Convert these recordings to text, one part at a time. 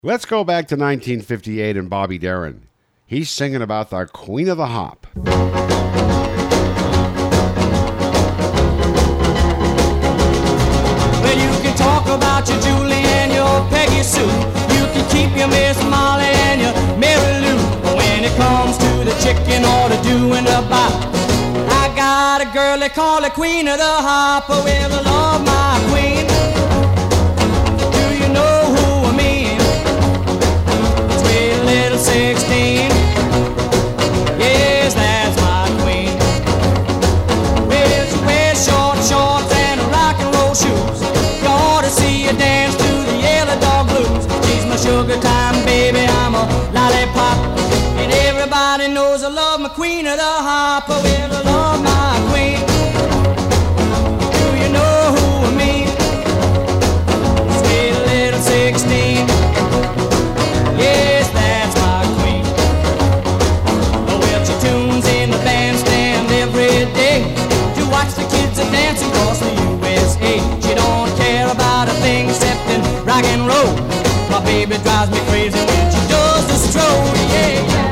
Let's go back to 1958 and Bobby Darin. He's singing about the Queen of the Hop. Well, you can talk about your Julie and your Peggy Sue. You can keep your Miss Molly and your Mary Lou. But when it comes to the chicken or the doing the bop, I got a girl they call the Queen of the Hop. Well, I love my queen. Do you know who I mean? Sweet little 16. Yes, that's my queen. Well, she wears short shorts and rock and roll shoes. You ought to see her dance to the Yellow Dog Blues. She's my sugar time baby, I'm a lollipop. And everybody knows I love my Queen of the Hop. Well, I love my queen. Do you know who I mean? Sweet little 16. Yes, that's my queen. Well, she tunes in the bandstand every day to watch the kids a dancing across the USA. She don't care about a thing except in rock and roll. My baby drives me crazy when she does the stroll. Yeah, yeah.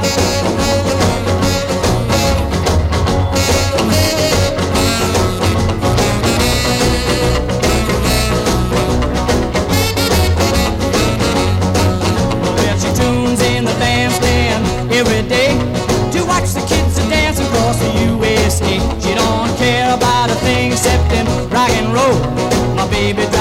Every day to watch the kids a dance across the USA. She don't care about a thing except in rock and roll. My baby